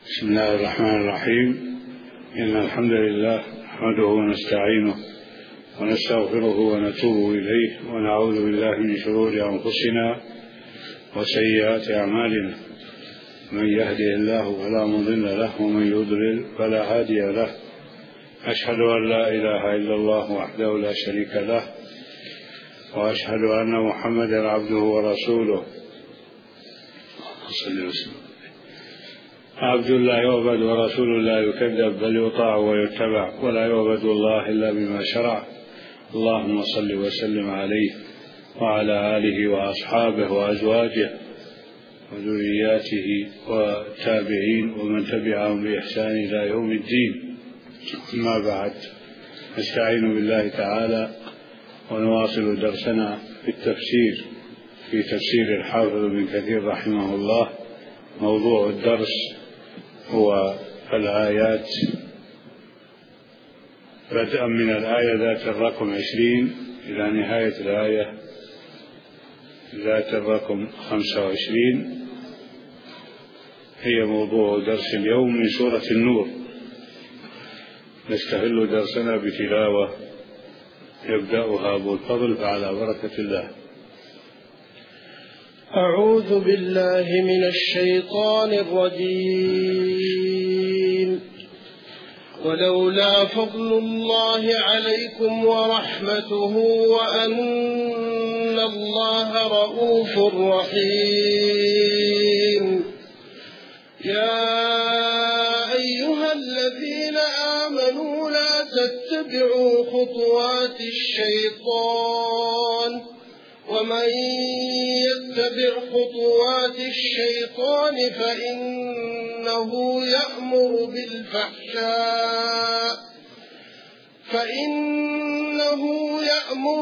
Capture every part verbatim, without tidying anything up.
بسم الله الرحمن الرحيم. إن الحمد لله نحمده ونستعينه ونستغفره ونتوب إليه ونعوذ بالله من شرور أنفسنا وسيئات أعمالنا، من يهده الله فلا مضل له ومن يضلل فلا هادي له. أشهد أن لا إله إلا الله وحده لا شريك له، وأشهد أن محمدا عبده ورسوله صلى الله عليه وسلم. عبد الله يعبد ورسول لا يكذب، بل يطاع ويتبع، ولا يعبد الله إلا بما شرع. اللهم صل وسلم عليه وعلى آله وأصحابه وأزواجه وذرياته والتابعين ومن تبعهم بإحسان إلى يوم الدين. أما بعد، نستعين بالله تعالى ونواصل درسنا في التفسير في تفسير الحافظ ابن كثير رحمه الله. موضوع الدرس هو الآيات بدءا من الآية ذات الرقم عشرين إلى نهاية الآية ذات الرقم خمسة وعشرين. هي موضوع درس اليوم من سورة النور. نستهل درسنا بتلاوة يبدأها أبو الفضل فعلى بركة الله. أعوذ بالله من الشيطان الرجيم. ولولا فضل الله عليكم ورحمته وأن الله رؤوف رحيم. يا أيها الذين آمنوا لا تتبعوا خطوات الشيطان، ومن يتبع خطوات الشيطان فإنه يأمر بالفحشاء فإنه يأمر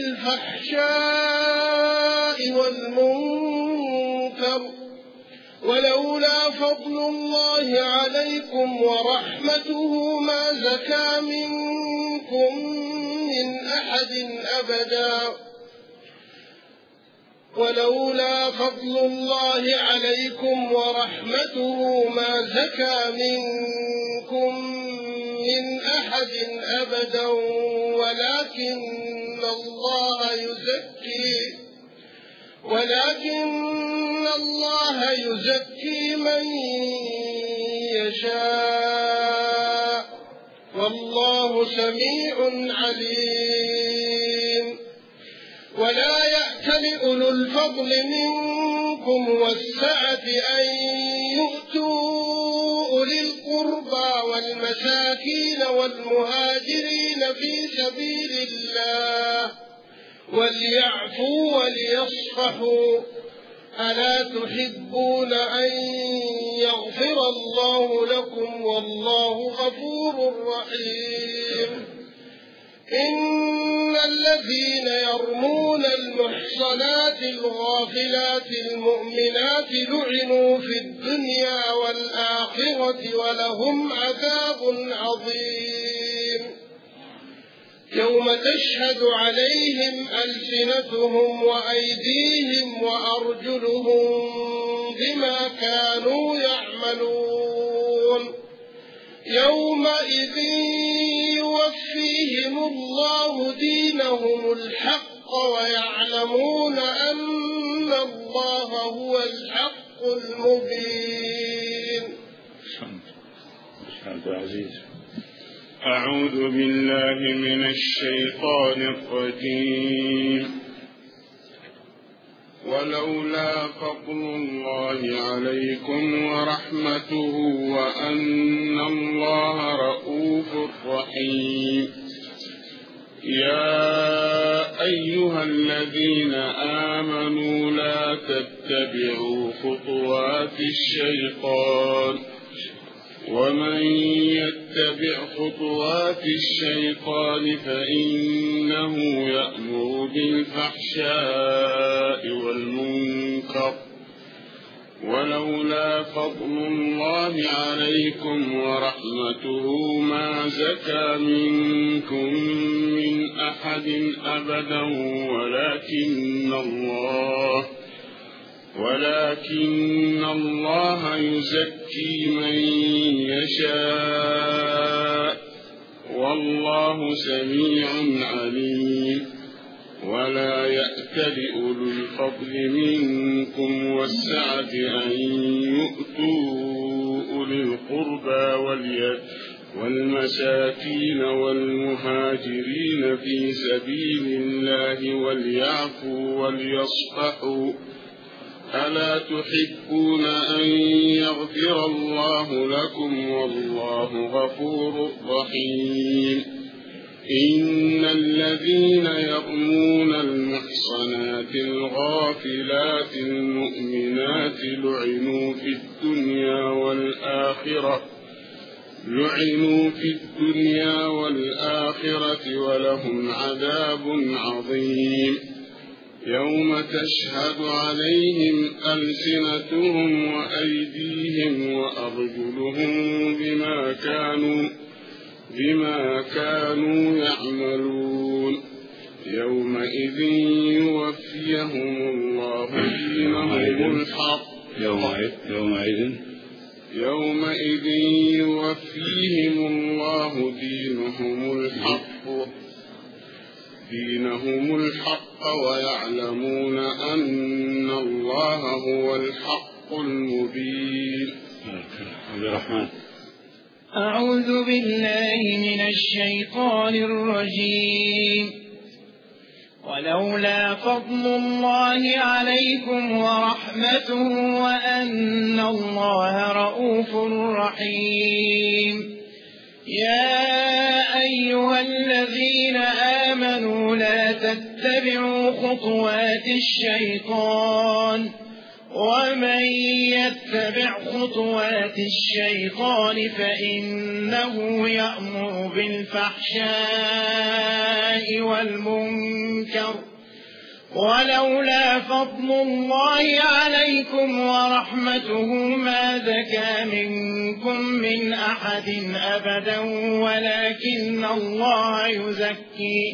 بالفحشاء والمنكر. ولولا فضل الله عليكم ورحمته ما زكى منكم من أحد أبدا ولولا فضل الله عليكم ورحمته ما زكى منكم من أحد أبدا ولكن الله يزكي ولكن الله يزكي من يشاء، والله سميع عليم. ولا يأتل أولو الفضل منكم والسعة أن يؤتوا أولي القربى والمساكين والمهاجرين في سبيل الله وليعفوا وليصفحوا. ألا تحبون أن يغفر الله لكم والله غفور رحيم؟ إن الذين يرمون المحصنات الغافلات المؤمنات لعنوا في الدنيا والآخرة ولهم عذاب عظيم. يوم تشهد عليهم ألسنتهم وأيديهم وأرجلهم بما كانوا يعملون. يومئذ يوفيهم الله دينهم الحق ويعلمون أن الله هو الحق المبين. أعوذ بالله من الشيطان الرجيم. ولولا فضل الله عليكم ورحمته وأن الله رؤوف رحيم. يا أيها الذين آمنوا لا تتبعوا خطوات الشيطان، ومن يتبع خطوات الشيطان فإنه يأمر بالفحشاء والمنكر. ولولا فضل الله عليكم ورحمته ما زكى منكم من أحد أبدا ولكن الله ولكن الله يزكي من يشاء والله سميع عليم. ولا يأتل أولو الفضل منكم والسعة أن يؤتوا أولي القربى والمساكين والمهاجرين في سبيل الله وليعفوا وليصفحوا ألا تحبون أن يغفر الله لكم والله غفور رحيم. إن الذين يرمون المحصنات الغافلات المؤمنات لعنوا في الدنيا والآخرة لعنوا في الدنيا والآخرة ولهم عذاب عظيم. يوم تشهد عليهم ألسنتهم وأيديهم وأرجلهم بما كانوا بما كانوا يعملون. يومئذ يوفيهم الله دينهم الحق يومئذ يومئذ يوفيهم الله دينهم الحق دينهم الحق ويعلمون أن الله هو الحق المبين. عبد الرحمن. أعوذ بالله من الشيطان الرجيم. ولولا فضل الله عليكم ورحمته وأن الله رؤوف رحيم. يا أيها الذين آمنوا لا تتبعوا خطوات الشيطان ومن يتبع خطوات الشيطان فإنه يأمر بالفحشاء والمنكر. ولولا فضل الله عليكم ورحمته ما زكى منكم من أحد أبدا ولكن الله يزكي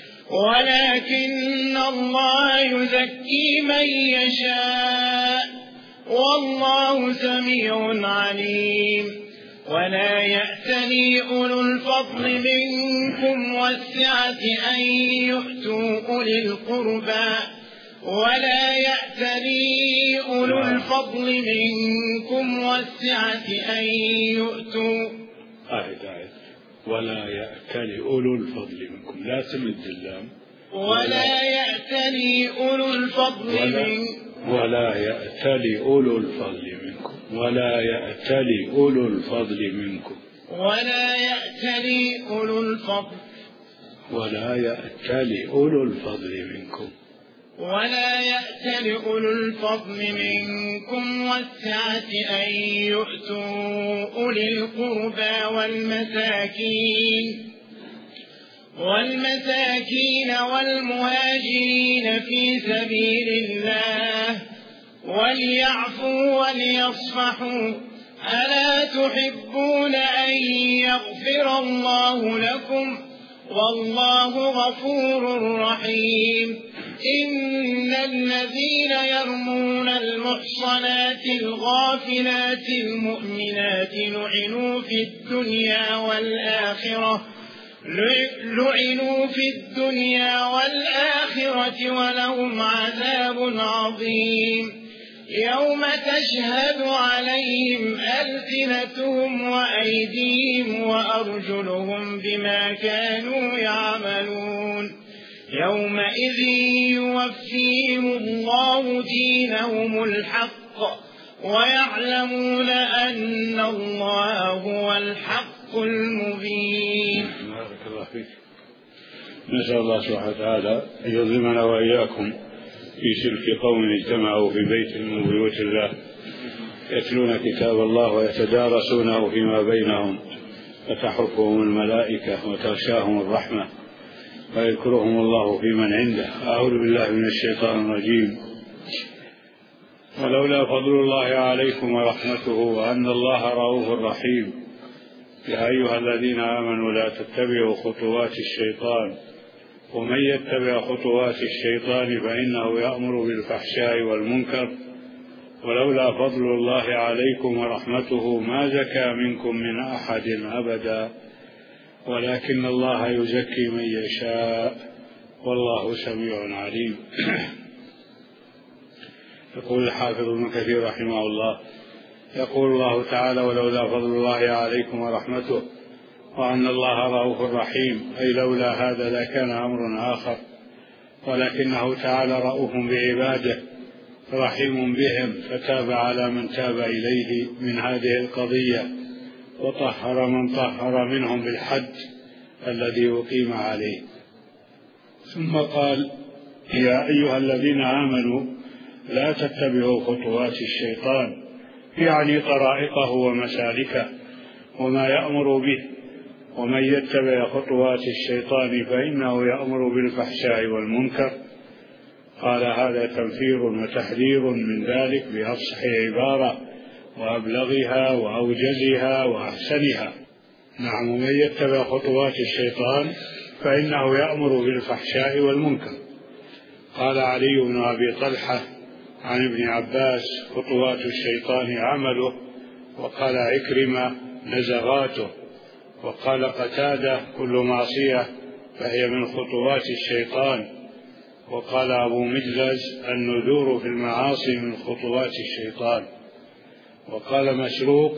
ولكن الله يزكي من يشاء والله سميع عليم. ولا يأتلي أولو الفضل منكم والسعة أن يؤتوا أولي القربى ولا يأتلي أولو الفضل منكم والسعة أن يؤتوا آية آية ولا يأتلي أولو الفضل منكم لا تمد اللام ولا يأتلي أولو الفضل منكم ولا يأتلي أولو الفضل منكم ولا يأتلي أولو الفضل منكم ولا يأتلي أولو الفضل ولا يأتلي أولو الفضل منكم ولا يأتل أولو الفضل منكم والسعة أن يؤتوا أولي القربى والمساكين والمساكين والمهاجرين في سبيل الله وليعفوا وليصفحوا ألا تحبون أن يغفر الله لكم والله غفور رحيم. إن الذين يرمون المحصنات الغافلات المؤمنات لعنوا في الدنيا والآخرة لعنوا في الدنيا والآخرة ولهم عذاب عظيم. يوم تشهد عليهم ألسنتهم وأيديهم وأرجلهم بما كانوا يعملون. يومئذ يوفيهم الله دينهم الحق ويعلمون أن الله هو الحق المبين. بارك الله فيك. نسأل الله سبحانه وتعالى أن يظلمنا وإياكم في سلك قوم اجتمعوا في بيت من بيوت الله يتلون كتاب الله ويتدارسونه فيما بينهم فتحفهم الملائكة وتغشاهم الرحمة ويذكرهم الله في من عنده. أعوذ بالله من الشيطان الرجيم. ولولا فضل الله عليكم ورحمته وأن الله رؤوف رحيم. يا أيها الذين آمنوا لا تتبعوا خطوات الشيطان ومن يتبع خطوات الشيطان فإنه يأمر بالفحشاء والمنكر ولولا فضل الله عليكم ورحمته ما زكى منكم من أحد أبدا ولكن الله يزكي من يشاء والله سميع عليم. يقول الحافظ ابن كثير رحمه الله: يقول الله تعالى: ولولا فضل الله عليكم ورحمته وأن الله رؤوف رحيم، أي لولا هذا لكان أمر آخر، ولكنه تعالى رؤوف بعباده رحيم بهم، فتاب على من تاب إليه من هذه القضية وطهر من طهر منهم بالحد الذي أقيم عليه. ثم قال: يا أيها الذين آمنوا لا تتبعوا خطوات الشيطان، يعني طرائقه ومسالكه وما يأمر به، ومن يتبع خطوات الشيطان فإنه يأمر بالفحشاء والمنكر. قال: هذا تنفير وتحذير من ذلك بأفصح عبارة وأبلغها وأوجزها وأحسنها. نعم، ومن يتبع خطوات الشيطان فإنه يأمر بالفحشاء والمنكر. قال علي بن أبي طلحة عن ابن عباس: خطوات الشيطان عمله. وقال عكرمة: نزغاته. وقال قتادة: كل معصية فهي من خطوات الشيطان. وقال أبو مجلس: النذور في المعاصي من خطوات الشيطان. وقال مسروق: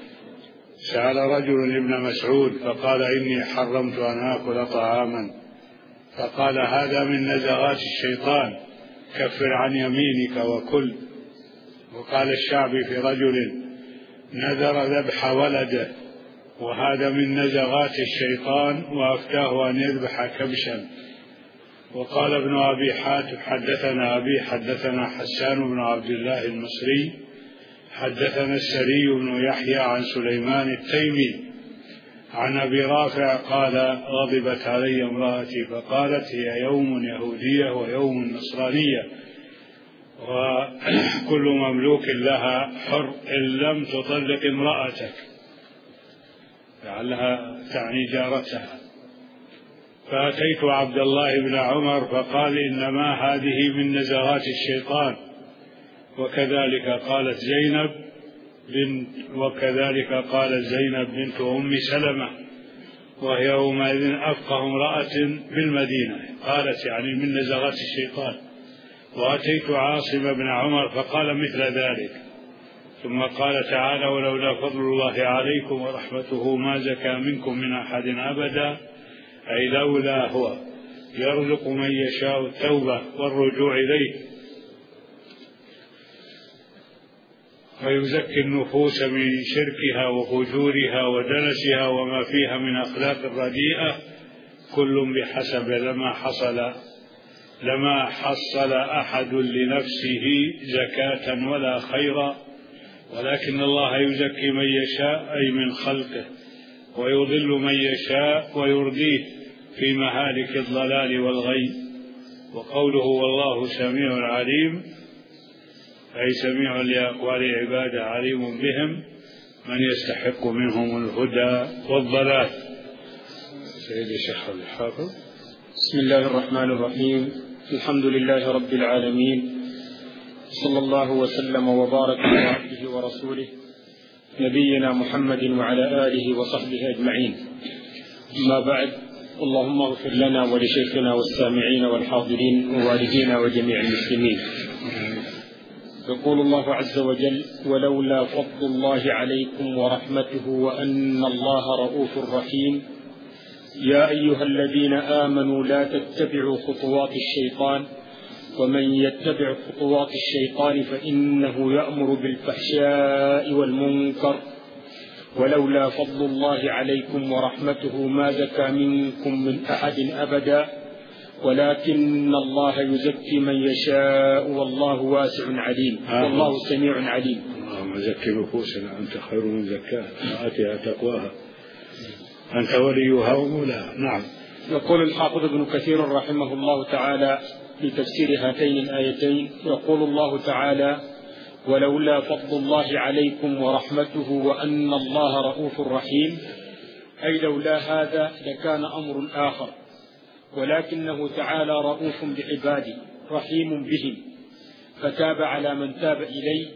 سأل رجل ابن مسعود فقال: إني حرمت أن آكل طعاما، فقال: هذا من نزغات الشيطان، كفر عن يمينك وكل. وقال الشعبي في رجل نذر ذبح ولده: وهذا من نزغات الشيطان، وأفتاه أن يذبح كبشا. وقال ابن أبي حاتم: حدثنا أبي حدثنا حسان بن عبد الله المصري حدثنا السري بن يحيى عن سليمان التيمي عن أبي رافع قال: غضبت علي امرأتي فقالت: هي يوم يهودية ويوم نصرانية، وكل مملوك لها حر إن لم تطلق امرأتك، لعلها تعني جارتها. فأتيت عبد الله بن عمر فقال: إنما هذه من نزغات الشيطان. وكذلك قالت زينب بنت وكذلك قالت زينب بنت أم سلمة، وهي يومئذ أفقه امرأة بالمدينة، قالت يعني من نزغات الشيطان. وأتيت عاصم بن عمر فقال مثل ذلك. ثم قال تعالى: ولولا فضل الله عليكم ورحمته ما زكى منكم من أحد أبدا، أي لولا هو يرزق من يشاء التوبة والرجوع إليه ويزكي النفوس من شركها وفجورها ودنسها وما فيها من أخلاق رديئة، كل بحسب لما حصل لما حصل أحد لنفسه زكاة ولا خيرا، ولكن الله يزكي من يشاء أي من خلقه، ويضل من يشاء ويرديه في مهالك الضلال والغي. وقوله والله سميع عليم أي سميع لأقوال عباده عليم بهم، من يستحق منهم الهدى والضلال. سيدي الشيخ الحافظ. بسم الله الرحمن الرحيم. الحمد لله رب العالمين، صلى الله وسلم وبارك على عبده ورسوله نبينا محمد وعلى آله وصحبه أجمعين. أما بعد، اللهم اغفر لنا ولشيخنا والسامعين والحاضرين ووالدينا وجميع المسلمين. يقول الله عز وجل: ولولا فضل الله عليكم ورحمته وأن الله رؤوف رحيم، يا أيها الذين آمنوا لا تتبعوا خطوات الشيطان، ومن يتبع خطوات الشيطان فإنه يأمر بالفحشاء والمنكر، ولولا فضل الله عليكم ورحمته ما زكى منكم من أحد أبدا، ولكن الله يزكي من يشاء والله واسع عليم والله سميع عليم. اللهم زكي نفوسنا، أنت خير من زكاها وآتها تقواها، أنت وليها ومولاها. نعم. يقول الحافظ ابن كثير رحمه الله تعالى في تفسير هاتين الآيتين: يقول الله تعالى: ولولا فضل الله عليكم ورحمته وأن الله رؤوف رحيم، أي لولا هذا لكان أمر آخر، ولكنه تعالى رؤوف بعباده رحيم بهم، فتاب على من تاب إليه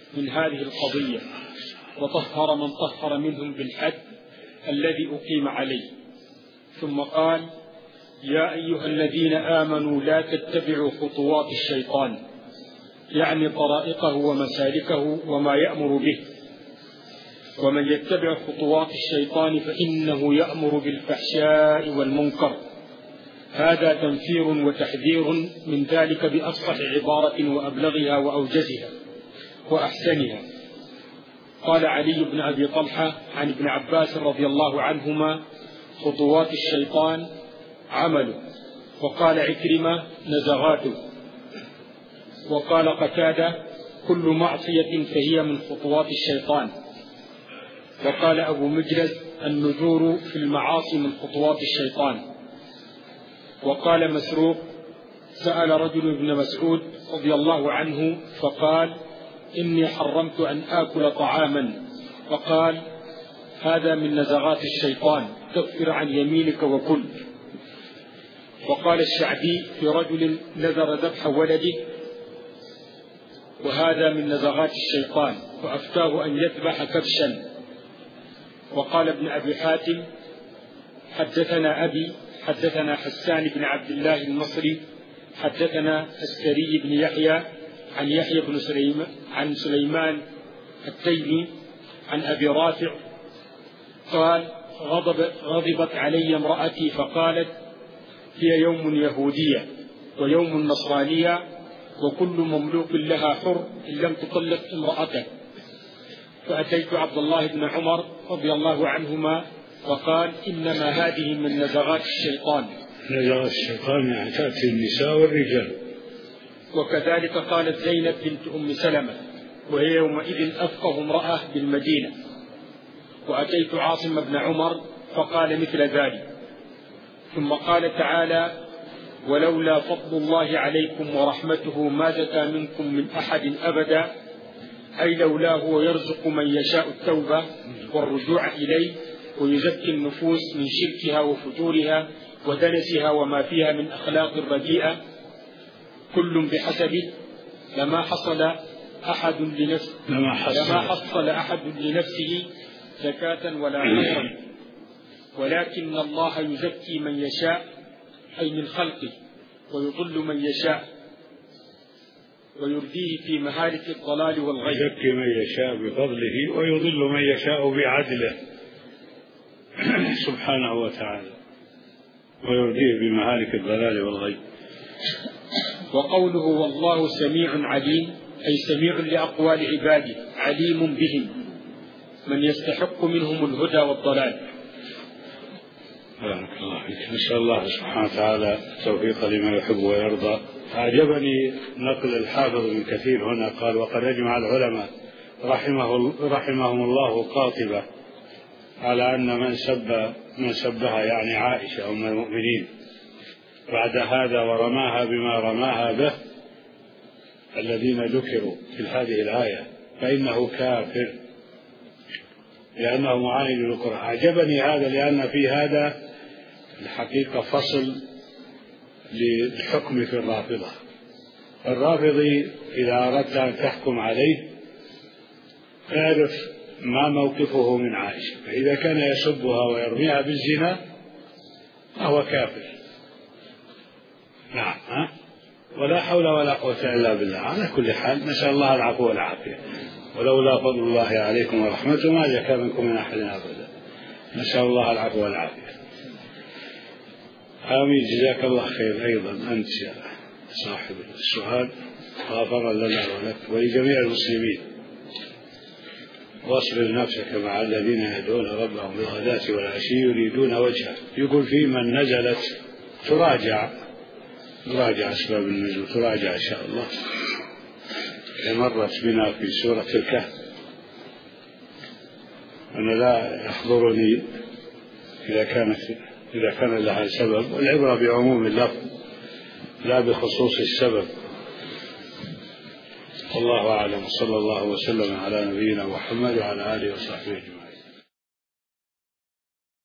من هذه القضية، وطهر من طهر منهم بالحد الذي أقيم عليه. ثم قال: يا أيها الذين آمنوا لا تتبعوا خطوات الشيطان، يعني طرائقه ومسالكه وما يأمر به، ومن يتبع خطوات الشيطان فإنه يأمر بالفحشاء والمنكر. هذا تنفير وتحذير من ذلك بأفصح عبارة وأبلغها وأوجزها وأحسنها. قال علي بن أبي طلحة عن ابن عباس رضي الله عنهما: خطوات الشيطان عمله. وقال عكرمة: نزغاته. وقال قتادة: كل معصية فهي من خطوات الشيطان. وقال أبو مجلس: النذور في المعاصي من خطوات الشيطان. وقال مسروق: سأل رجل ابن مسعود رضي الله عنه فقال: إني حرمت أن آكل طعاما، فقال: هذا من نزغات الشيطان، كفر عن يمينك وكل. وقال الشعبي في رجل نذر ذبح ولده: وهذا من نزغات الشيطان، وأفتاه أن يذبح كبشا. وقال ابن أبي حاتم: حدثنا أبي حدثنا حسان بن عبد الله المصري حدثنا السري بن يحيى عن يحيى بن سليمان عن سليمان التيمي عن أبي رافع قال: غضب غضبت علي امرأتي فقالت: هي يوم يهودية ويوم نصرانية، وكل مملوك لها حر إن لم تطلق امرأته. فأتيت عبد الله بن عمر رضي الله عنهما فقال: إنما هذه من نزغات الشيطان. نزغات الشيطان يعني تأتي النساء والرجال. وكذلك قالت زينب بنت أم سلمة، وهي يومئذ أفقه امرأة بالمدينة. وأتيت عاصم بن عمر فقال مثل ذلك. ثم قال تعالى: ولولا فضل الله عليكم ورحمته ما زكى منكم من أحد أبدا، أي لولاه ويرزق من يشاء التوبة والرجوع إليه، ويزكي النفوس من شركها وفجورها ودنسها وما فيها من أخلاق رديئة، كل بحسبه، لما حصل أحد لنفسه لما حصل, لما حصل أحد لنفسه زكاة ولا خيرا، ولكن الله يزكي من يشاء أي من خلقه، ويضل من يشاء ويرديه في مهالك الضلال والغي. يزكي من يشاء بفضله ويضل من يشاء بعدله سبحانه وتعالى، ويرديه بمهالك الضلال والغي. وقوله: والله سميع عليم، أي سميع لأقوال عباده عليم بهم، من يستحق منهم الهدى والضلال. بارك الله فيك. نسأل الله سبحانه وتعالى التوفيق لما يحب ويرضى. أعجبني نقل الحافظ ابن كثير هنا قال: وقد أجمع العلماء رحمه رحمهم الله قاطبة على أن من سب من سبها يعني عائشة أم المؤمنين بعد هذا ورماها بما رماها به الذين ذكروا في هذه الآية فإنه كافر، لأنه معاند للقرآن. أعجبني هذا لأن في هذا الحقيقة فصل للحكم في الرافضة. الرافضي إذا أردت أن تحكم عليه اعرف ما موقفه من عائشة، فإذا كان يسبها ويرميها بالزنا فهو كافر. نعم، ها؟ ولا حول ولا قوة إلا بالله. على كل حال نسأل الله العفو والعافية. ولولا فضل الله عليكم ورحمته ما زكى منكم من أحد أبدا. نسأل الله العفو والعافية. آمين. جزاك الله خير. أيضا أنت يا صاحب السؤال غفر لنا ولك ولجميع المسلمين. واصبر نفسك مع الذين يدعون ربهم بالغداة والعشي يريدون وجهه. يقول في من نزلت تراجع تراجع أسباب النزول، تراجع إن شاء الله. مرت بنا في سورة الكهف. أنا لا يحضرني إذا كانت إذا كان لها سبب، والعبرة بعموم اللفظ لا بخصوص السبب. والله أعلم. صلى الله وسلم على نبينا محمد وعلى آله وصحبه أجمعين.